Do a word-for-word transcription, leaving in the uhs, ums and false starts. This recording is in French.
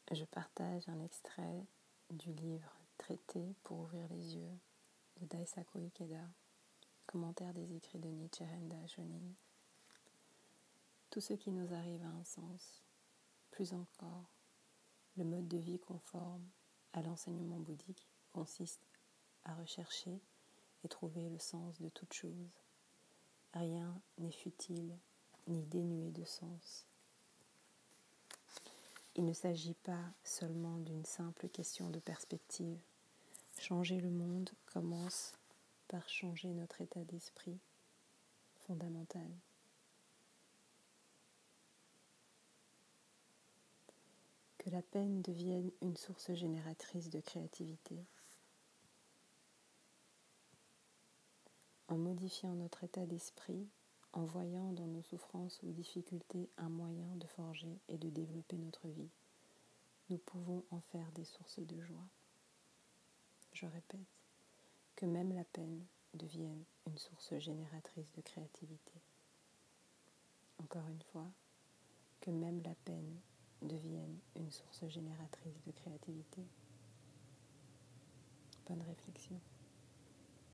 je partage un extrait du livre Traité pour ouvrir les yeux de Daisaku Ikeda, commentaire des écrits de Nichiren Daishonin. Tout ce qui nous arrive a un sens. Plus encore, le mode de vie conforme à l'enseignement bouddhique consiste à rechercher et trouver le sens de toute chose. Rien n'est futile ni dénué de sens. Il ne s'agit pas seulement d'une simple question de perspective. Changer le monde commence par changer notre état d'esprit fondamental. Que la peine devienne une source génératrice de créativité. En modifiant notre état d'esprit, en voyant dans nos souffrances ou difficultés un moyen de forger et de développer notre vie, nous pouvons en faire des sources de joie. Je répète, que même la peine devienne une source génératrice de créativité. Encore une fois, que même la peine devienne une source génératrice de créativité. Bonne réflexion.